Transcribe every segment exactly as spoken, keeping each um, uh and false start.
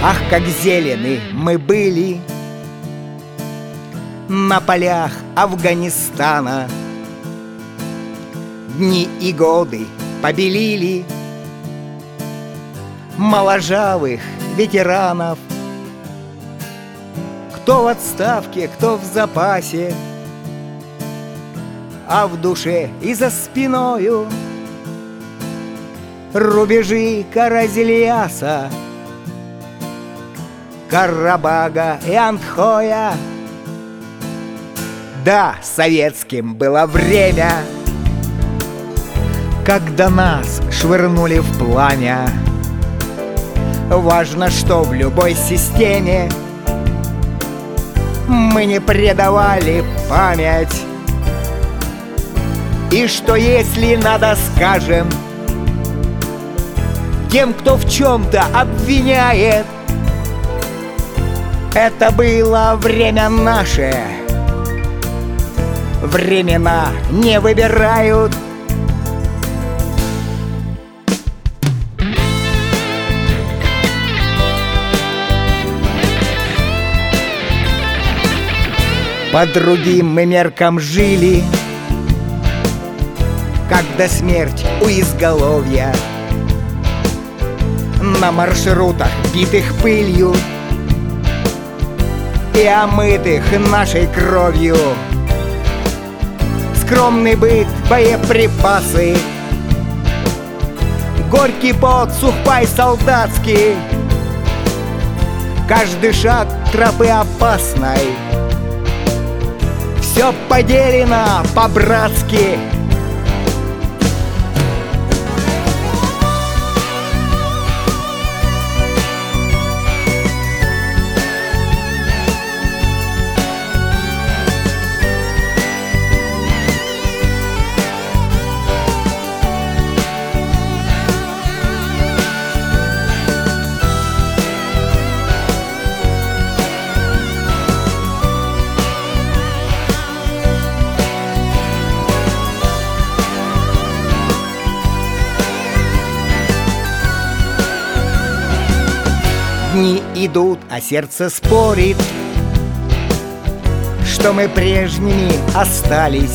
Ах, как зелены мы были на полях Афганистана. Дни и годы побелили моложавых ветеранов. Кто в отставке, кто в запасе, а в душе и за спиною рубежи Каразельяса, Карабага и Антхоя. Да, советским было время, когда нас швырнули в пламя. Важно, что в любой системе мы не предавали память. И что если надо, скажем, тем, кто в чем-то обвиняет, это было время наше. Времена не выбирают. По другим мы меркам жили, когда смерть у изголовья. На маршрутах, битых пылью и омытых нашей кровью. Скромный быт, боеприпасы, горький пот, сухпай солдатский. Каждый шаг тропы опасной, все поделено по-братски. Дни идут, а сердце спорит, что мы прежними остались,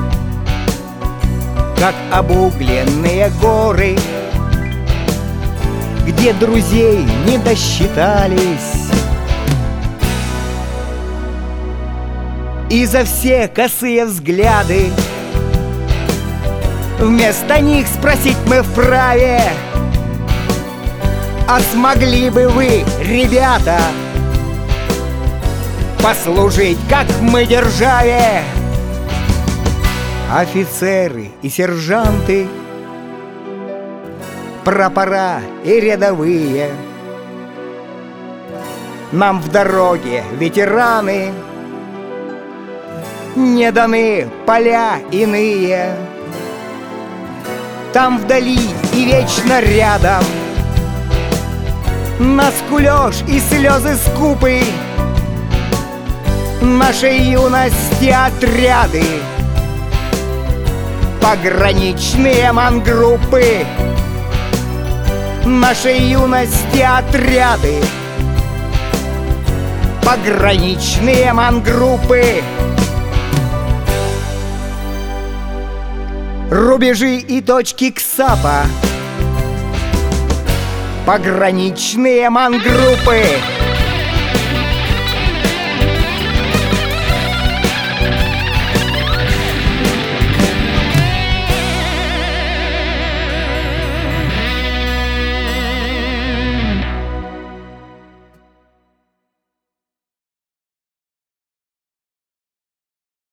как обугленные горы, где друзей не досчитались. И за все косые взгляды вместо них спросить мы вправе: а смогли бы вы, ребята, послужить, как мы, державе? Офицеры и сержанты, прапора и рядовые, нам в дороге ветераны не даны поля иные. Там вдали и вечно рядом нас кулёж и слезы скупы нашей юности отряды, пограничные мангруппы нашей юности отряды, пограничные мангруппы. Рубежи и точки КСАПа, пограничные мангруппы.